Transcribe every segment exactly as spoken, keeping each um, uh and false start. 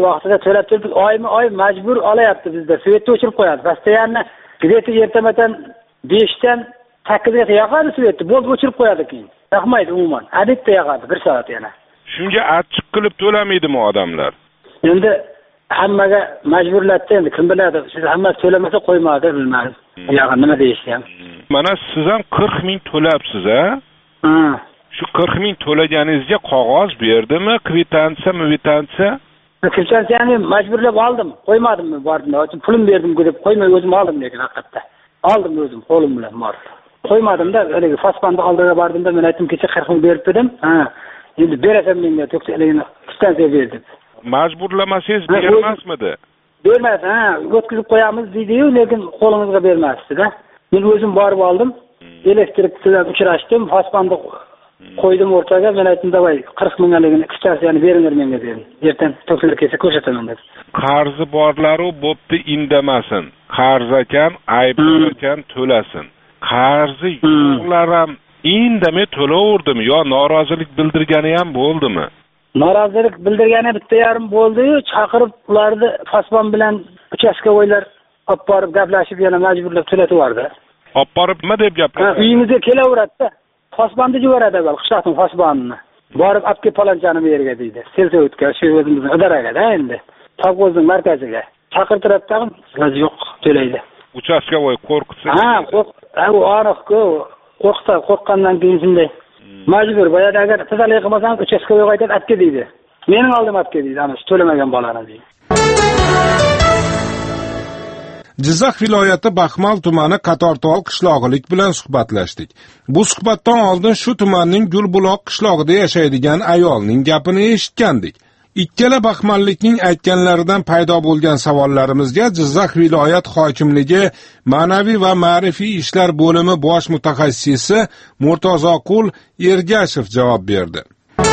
vaqtida to'lab turib oyma oy majbur olayapti bizda. Svetni o'chirib qo'yadi. Постоянно где-то ertamadan beshdan sakkizgacha yoqadi svetni. Bo'ldi o'chirib qo'yadi keyin. Yoqmaydi umuman. Adetda yoqadi bir soat yana. Shunga achchiq qilib to'lamaydimi odamlar? Endi hammaga majburlatdi endi kim biladi. Siz hammasi to'lamasa qo'ymadi bilmaysiz. Yo'q, nima deyishgan. Mana siz ham qirq ming to'labsiz, a? Ha. Shu qirq ming to'laganingizga qog'oz berdimi? Kvitansiya, kvitansiya? Kvitantsiyani majburlab oldim. Qo'ymadimmi bordim. Pulim berdim deb qo'ymay o'zim oldim lekin haqiqatda. Oldim o'zim qo'lim bilan borib. Qo'ymadim-da, haligi fasbanda oldiga bordimda men aytdim kecha qirq ming berib edim. Ha. Endi berasan menga to'qsoninchi kvitansiya berdim. Majburlamasangiz bermasmidi? Bermadi, ha, o'tkazib qo'yamiz deydi-yu, lekin qo'lingizga bermasdi-da. Men o'zim borib oldim. Elektrik bilan uchrashdim, fasbanda qo'ydim o'rtaga, men aytdim, "Davay, qirq mingligini kvitantsiyani beringlar menga" dedim. Ertan to'kilib kelsa ko'rsataman dedim. Qarzi borlar-u bo'pti indamasin. Qarz ekan, aybdor ekan to'lasin. Qarzi yo'qlar ham indamay to'laverdimi yo norozilik bildirgani ham bo'ldimi? Norozilik bildirgani bitta yarim bo'ldi-yu, chaqirib ularni fasbon bilan uchastkovoylar olib borib gaplashib yana majburlab to'latib yubordi. Olib borib nima deb gapirdi? Uyimizga kelaveradi-da. Fasbonni yuboradi avval, qishloqning fasbonini. Borib olib kel palonchani bu yerga deydi. Selsovetga, shu o'zimizning idoragaga endi. Tog'ozning markaziga. Chaqirtirib tag'in, iloji yo'q, to'laydi. Uchastkovoy qo'rqitsa. Ha, qo'rq, u aniq-ku. Qo'rqsa, qo'rqqandan keyin shunday. Majbur, boyada agar tizalik qilmasangiz uchastkovoyga aytib olib kel deydi. Mening oldim olib kel deydi, ana shu to'lamagan bolani deydi. Jizzax viloyati Baxmal tumani Qatortol qishlog'ilik bilan suhbatlashdik. Bu suhbatdan oldin shu tumanning Gulbuloq qishlog'ida yashaydigan ayolning gapini eshitgandik. Ikkala baxmallikning aytganlaridan paydo bo'lgan savollarimizga Jizzax viloyat hokimligi ma'naviy va ma'rifiy ishlar bo'limi bosh mutaxassisi Murtozoqul Ergashev javob berdi.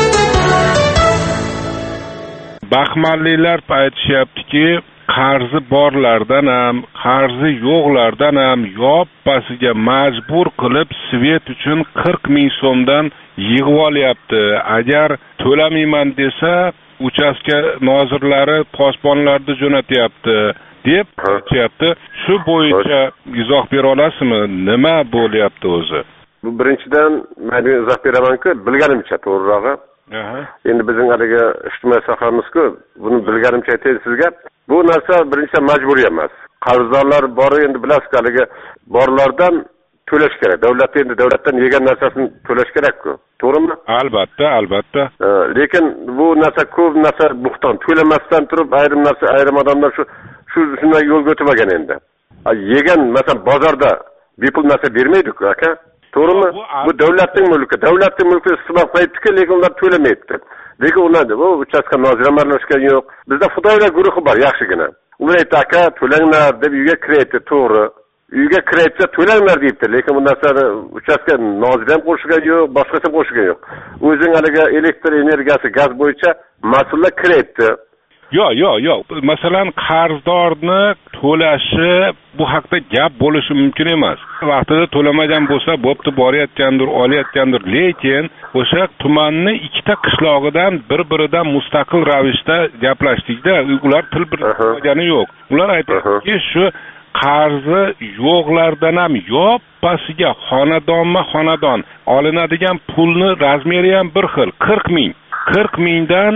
Baxmalliklar aytishyaptiki, qarzi borlardan ham, qarzi yo'qlardan ham yoppasiga majbur qilib svet uchun qirq ming so'mdan yig'ib olyapti. Agar to'lamayman desa, uchastka nozirlari posbonlarni jo'natyapti deb aytyapti. Shu bo'yicha izoh bera olasizmi? Nima bo'lyapti o'zi? Bu birinchidan men izoh beraman-ku, bilganimcha to'g'rirog'i. Endi bizning haliga ijtimoiy sohamiz-ku, buni bilganimcha aytay sizga. Bu narsa birinchidan majburiy emas. Qarzdorlar bor, endi bilasiz, haliga borlardan to'lash kerak. Davlat endi davlatdan yegan narsasini to'lash kerak-ku. To'g'rimi? Albatta, albatta. Lekin bu narsa ko'p narsa buxton. To'lamasdan turib ayrim narsa ayrim odamlar shu shu shunday yo'lga o'tmagan endi. Yegan, masalan, bozorda bepul narsa bermaydi-ku, aka. To'g'rimi? Bu davlatning mulki. Davlatning mulki istismol qilyapti-ku, lekin ular to'lamayapti. Lekin ular bu uchastka nozirlar o'shgan yo'q. Bizda Xudoylar guruhi bor, yaxshigina. Ular aytdi, aka, to'langlar deb uyga kirayapti, to'g'ri. Uyga kirayapti, to'langlar deyapti. Lekin bu narsani uchastka nozir ham qo'shgan yo'q, boshqasi qo'shgan yo'q. O'zing haliga elektr energiyasi, gaz bo'yicha mas'ullar kirayapti. Yo'q, yo'q, yo'q. Masalan, qarzdorni to'lashi bu haqda gap bo'lishi mumkin emas. Vaqtida to'lamagan bo'lsa, bo'pti, borayotgandir, olayotgandir, lekin o'sha tumanni ikkita qishlog'idan bir-biridan mustaqil ravishda gaplashdik-da, ular til bilmagani yo'q. Ular aytadiki, shu qarzi yo'qlardan ham yoppasiga xonadonma-xonadon olinadigan pulni razmeri ham bir xil, qirq ming. qirq mingdan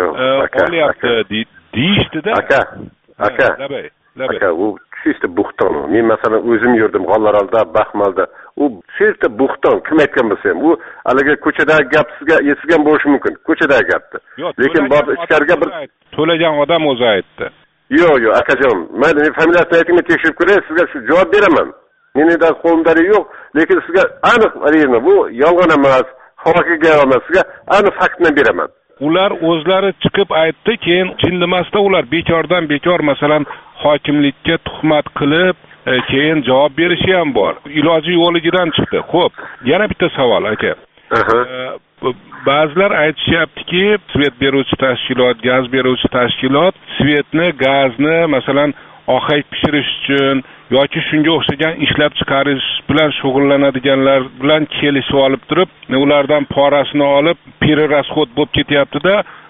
olyapti deyishdi-da. Aka, aka, aka, u chista buxton. Men masalan o'zim yurdim G'ollaralda, Baxmalda. U chista buxton. Kim aytgan bo'lsa ham, u haliga ko'chadagi gap sizga yetgan bo'lishi mumkin. Ko'chadagi gapdi. Lekin bor ichkariga bir to'lagan odam o'zi aytdi. Yo'q, yo'q, akajon. Men familiyasini aytib tekshirib ko'ray, sizga shu javob beraman. Mening da qo'limda yo'q, lekin sizga aniq aytayman, bu yolg'on emas. Havoga emasga aniq faktni beraman. Ular o'zlari chiqib aytdi, keyin chindimasda ular bekordan bekor masalan hokimlikka tuhmat qilib, e, keyin javob berishi ham bor. Iloji yo'ligidan chiqdi. Xo'p, yana bitta savol, aka. E, ba'zilar aytishyaptiki, svet beruvchi tashkilot, gaz beruvchi tashkilot svetni, gazni masalan oqay pishirish uchun yoki shunga o'xshagan ishlab chiqarish bilan shug'ullanadiganlar bilan kelishib olib turib, ulardan porasini olib, peri rasxod bo'lib ketyapti-da,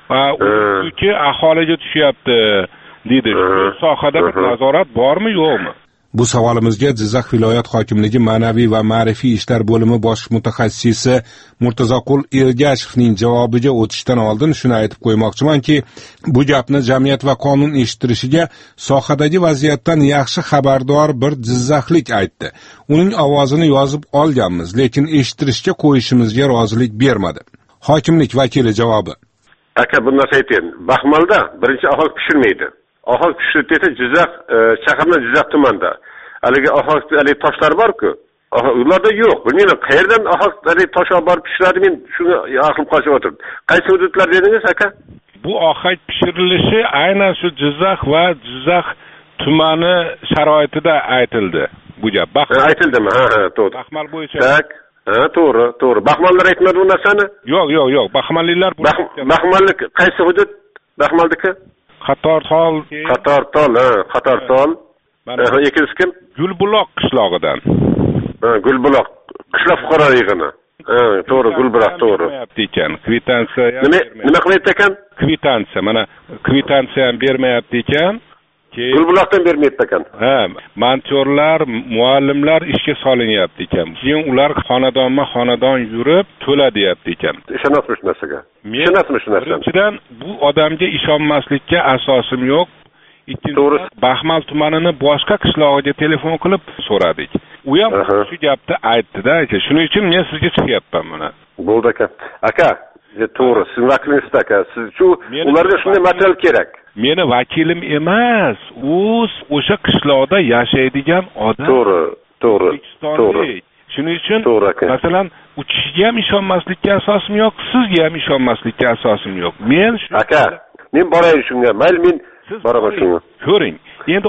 O'qituvchi aholiga tushyapti deydi. Shu sohada bir nazorat bormi, yo'qmi? Bu savolimizga Jizzax viloyat hokimligi ma'naviy va ma'rifiy ishlar bo'limi bosh mutaxassisi Murtazoqul Ergashevning javobiga o'tishdan oldin shuni aytib qo'ymoqchimanki, bu gapni jamiyat va qonun eshittirishiga sohadagi vaziyatdan yaxshi xabardor bir jizzaxlik aytdi. Uning ovozini yozib olganmiz, lekin eshittirishga qo'yishimizga rozilik bermadi. Hokimlik vakili javobi: Aka, bu narsa aytayin. Baxmalda birinchi aholi pishirmaydi. Ahol pishirdi Jizzax shaharning Jizzax tumanida. Haligi ahol haligi toshlar bor-ku, ularda yo'q. Bilmayman, qayerdan ahol haligi tosh olib borib pishiradi, men shuni aqlim qochib o'tirdi. Qaysi hududlar dedingiz, aka? Bu ohak pishirilishi aynan shu Jizzax va Jizzax tumani sharoitida aytildi. Bu gap Baxmal aytildimi? Ha, ha, to'g'ri. Baxmal bo'yicha. Tak. Ha, to'g'ri, to'g'ri. Baxmallar aytmadi bu narsani? Yo'q, yo'q, yo'q. Baxmalliklar bu. Baxmallik qaysi hudud? Baxmaldiki? Qatortol. Qatortol, ha, Qatortol. Mana ikkinchisi kim? Gulbuloq qishlog'idan. Ha, Gulbuloq qishloq fuqaro yig'ini. Ha, to'g'ri, Gulbuloq, to'g'ri. ekan. Kvitansiya ham nima nima qilyapti ekan? Kvitansiya, mana kvitansiya ham bermayapti ekan. Gulbuloqdan bermayapti ekan. Ha, mantyorlar, muallimlar ishga solinyapti ekan. Keyin ular xonadonma-xonadon yurib to'la deyapti ekan. Ishonasizmi shu narsaga? Ishonasizmi shu narsaga? Birinchidan, bu odamga ishonmaslikka asosim yo'q. Ikkinchidan, Baxmal tumanini boshqa qishlog'iga telefon qilib so'radik. U ham shu gapni aytdi-da, aka. Shuning uchun men sizga chiqyapman buni. Bo'ldi aka. Aka, to'g'ri, siz vakilingiz aka. Siz shu ularga shunday material kerak. Meni vakilim emas, u o'sha qishloqda yashaydigan odam. To'g'ri, to'g'ri, to'g'ri. Shuning uchun masalan, u kishiga ham ishonmaslikka asosim yo'q, sizga ham ishonmaslikka asosim yo'q. Men shu aka, men boray shunga. Mayli, men boraman shunga. Ko'ring. Endi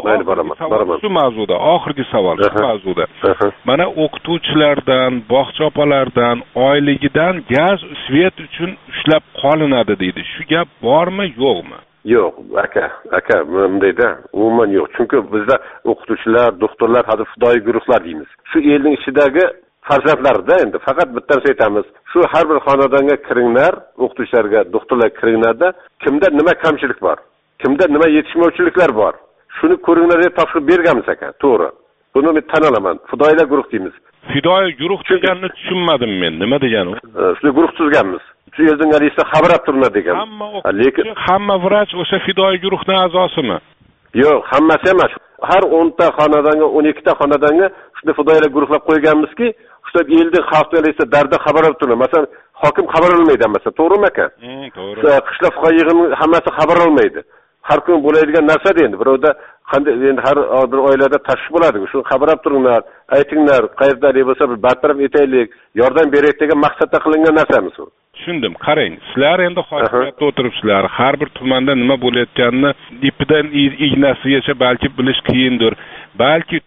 shu mavzuda, oxirgi savol shu mavzuda. Mana o'qituvchilardan, bog'cha opalardan, oyligidan gaz, svet uchun ushlab qolinadi deydi. Shu gap bormi, yo'qmi? Yo'q, aka, aka, bundayda umuman yo'q. Chunki bizda o'qituvchilar, doktorlar, hali fidoyi guruhlar deymiz. Shu elning ichidagi farzandlarda endi faqat bittasini aytamiz. Shu har bir xonadonga kiringlar, o'qituvchilarga, doktorlarga kiringlarda kimda nima kamchilik bor, kimda nima yetishmovchiliklar bor. Shuni ko'ringlar deb topshirib berganmiz aka, to'g'ri. Buni men tan olaman. Fidoyilar guruh deymiz. Fidoyi guruh deganini tushunmadim men. Nima degani u? Shu guruh tuzganmiz. Shu yerdan qaraysa xabarab turma degan. Lekin hamma vrach o'sha fidoyi guruhning a'zosimi? Yo'q, hammasi emas. Har o'nta xonadonga, o'n ikkita xonadonga shunday fidoyilar guruhlab qo'yganmizki, shu elning xalqlarga darda xabarab turma. Masalan, hokim xabar olmaydi, masalan, to'g'rimi aka? To'g'ri. Qishloq fuqaro yig'ini hammasi xabar olmaydi. Har kun bo'ladigan narsa endi. Birovda qanday endi har bir oilada tashvish bo'ladi. Shuni xabarab turinglar, aytinglar, qayerda bo'lsa bir bartaraf etaylik, yordam beraylik degan maqsadda qilingan narsamiz u. Tushundim. Qarang, sizlar endi hokimiyatda o'tiribsizlar. Har bir tumanda nima bo'layotganini ipidan ignasigacha balki bilish qiyindir. Balki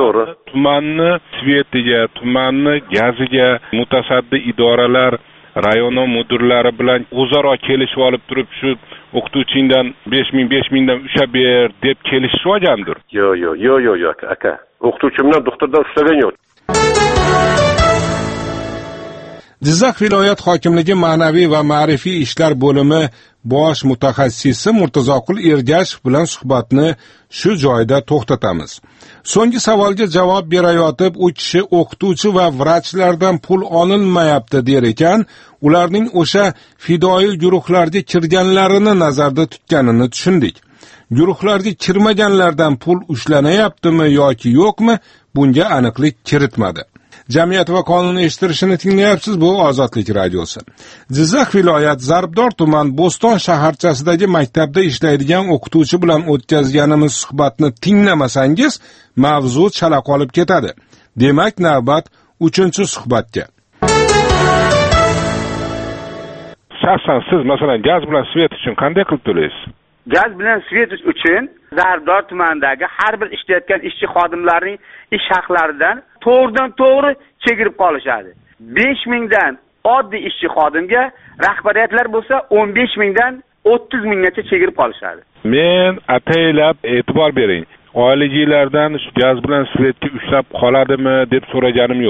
tumanni svetiga, tumanni gaziga mutasaddi idoralar, rayon mudirlari bilan o'zaro kelishib olib turib, shu o'qituvchingdan besh ming besh mingdan ushlab ber deb kelishib olgandir. Yo'q, yo'q, yo'q, yo'q, yo'q, aka. O'qituvchimdan doktordan ushlagan yo'q. Jizzax viloyat hokimligi ma'naviy va ma'rifiy ishlar bo'limi bosh mutaxassisi Murtazoqul Ergashev bilan suhbatni shu joyda to'xtatamiz. So'nggi savolga javob berayotib, u kishi o'qituvchi va vrachlardan pul olinmayapti der ekan, ularning o'sha fidoyi guruhlarga kirganlarini nazarda tutganini tushundik. Guruhlarga kirmaganlardan pul ushlanayaptimi yoki yo'qmi, bunga aniqlik kiritmadi. Jamiyat va qonun eshittirishini tinglayapsiz, bu Ozodlik radiosi. Jizzax viloyat Zarbdor tuman Bo'ston shaharchasidagi maktabda ishlaydigan o'qituvchi bilan o'tkazganimiz suhbatni tinglamasangiz, mavzu chala qolib ketadi. Demak, navbat uchinchi suhbatga. Shaxsan siz masalan gaz bilan svet uchun qanday qilib to'laysiz? Gaz bilan svet uchun Zarbdor tumanidagi har bir ishlayotgan ishchi xodimlarning ish haqlaridan to'g'ridan to'g'ri chegirib qolishadi. besh mingdan oddiy ishchi xodimga, rahbariyatlar bo'lsa o'n besh mingdan o'ttiz minggacha chegirib qolishadi. Men ataylab e'tibor bering. Oyliginglardan shu gaz bilan svetga ushlab qoladimi deb so'raganim yo'q.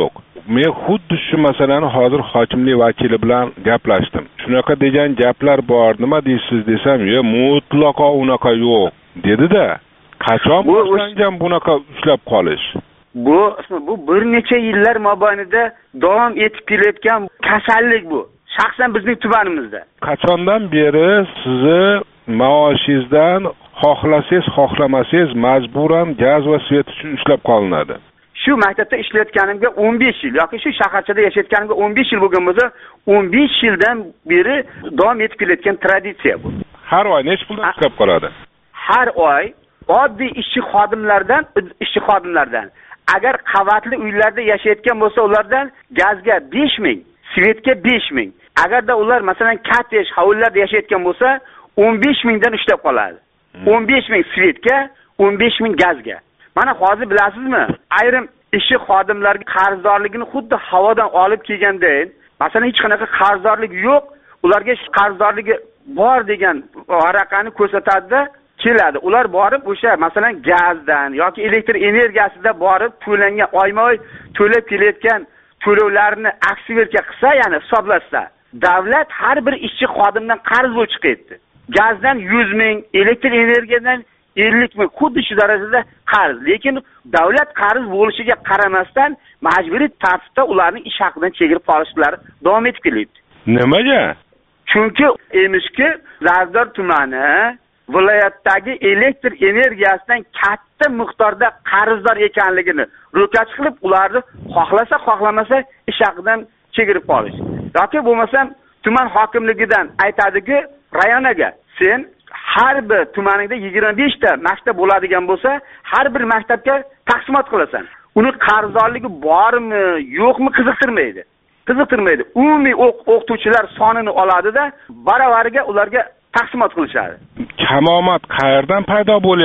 men xuddi shu masalani hozir hokimlik vakili bilan gaplashdim. Shunaqa degan gaplar bor, nima deysiz desam, "Yo, mutlaqo unaqa yo'q" dedi-da. Qachon boshlangan bunaqa ushlab qolish? Bu bu bir necha yillar mobaynida davom etib kelayotgan kasallik bu. Shaxsan bizning tumanimizda. Qachondan beri sizni maoshingizdan xohlasangiz, xohlamasangiz majburan gaz va svet uchun ushlab qolinadi? Shu maktabda ishlayotganimga o'n besh yil yoki shu shaharchada yashayotganimga o'n besh yil bo'lgan bo'lsa, o'n besh yildan beri davom etib kelayotgan traditsiya bu. Har oy necha puldan ushlab qoladi? Har oy oddiy ishchi xodimlardan, ishchi xodimlardan agar qavatli uylarda yashayotgan bo'lsa, ulardan gazga besh ming, svetga besh ming. Agarda ular masalan kottej, hovlilarda yashayotgan bo'lsa, o'n besh mingdan ushlab qoladi. o'n besh ming svetga, o'n besh ming gazga. Mana hozir bilasizmi, ayrim ishchi xodimlarga qarzdorligini xuddi havodan olib kelgandan, masalan hech qanaqa qarzdorlik yo'q, ularga qarzdorligi bor degan varaqani ko'rsatadi, keladi. Ular borib o'sha masalan gazdan yoki elektr energiyasida borib to'langan oyma-oy to'lab kelayotgan to'lovlarni aksiverka qilsa, ya'ni hisoblashsa, davlat har bir ishchi xodimdan qarz bo'lib chiqyapti. Gazdan yuz ming, elektr energiyadan ellik ming, xuddi shu darajada qarz. Lekin davlat qarz bo'lishiga qaramasdan majburiy tartibda ularning ish haqidan chegirib qolishlari davom etib kelyapti. Nimaga? Chunki emishki Zardo'r tumani viloyatdagi elektr energiyasidan katta miqdorda qarzdor ekanligini ro'kach qilib, ularni xohlasa, xohlamasa ish haqidan chegirib qolish. Yoki bo'lmasam tuman hokimligidan aytadiki, rayonaga sen har bir tumaningda yigirma besh ta maktab bo'ladigan bo'lsa, har bir maktabga taqsimot qilasan. Uni qarzdorligi bormi, yo'qmi qiziqtirmaydi. Qiziqtirmaydi. Umumiy o'qituvchilar sonini oladi-da, baravariga ularga taqsimot qilishadi. Kamomad qayerdan paydo bo'lyapti?